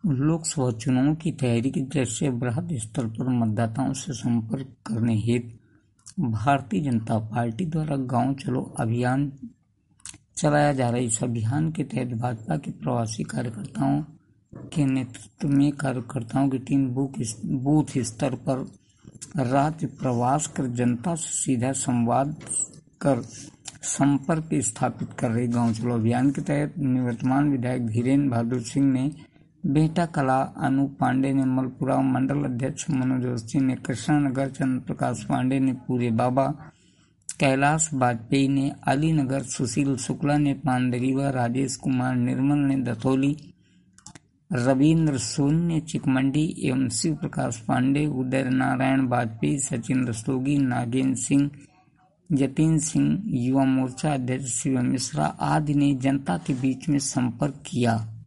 लोकसभा चुनाव की तैयारी की दृष्टि से बृहद स्तर पर मतदाताओं से संपर्क करने हेतु भारतीय जनता पार्टी द्वारा गांव चलो अभियान चलाया जा रहा है। इस अभियान के तहत भाजपा के प्रवासी कार्यकर्ताओं के नेतृत्व में कार्यकर्ताओं की टीम बूथ स्तर पर राज्य प्रवास कर जनता से सीधा संवाद कर संपर्क स्थापित कर रही। गांव चलो अभियान के तहत निवर्तमान विधायक धीरेन्द्र बहादुर सिंह ने बेहटा कला, अनूप पांडे ने मलपुरा, मंडल अध्यक्ष मनोज अवस्थी ने कृष्णानगर, चंद्र प्रकाश पांडे ने पूरे बाबा, कैलाश वाजपेयी ने अलीनगर, सुशील शुक्ला ने पानदरीवा, राजेश कुमार निर्मल ने दतौली, रविन्द्र सोनी ने चिकमंडी एवं शिव प्रकाश पांडे, उदय नारायण वाजपेयी, सचिन रस्तोगी, नागेंद्र सिंह, जतिन सिंह, युवा मोर्चा अध्यक्ष शिवम मिश्रा आदि ने जनता के बीच में संपर्क किया।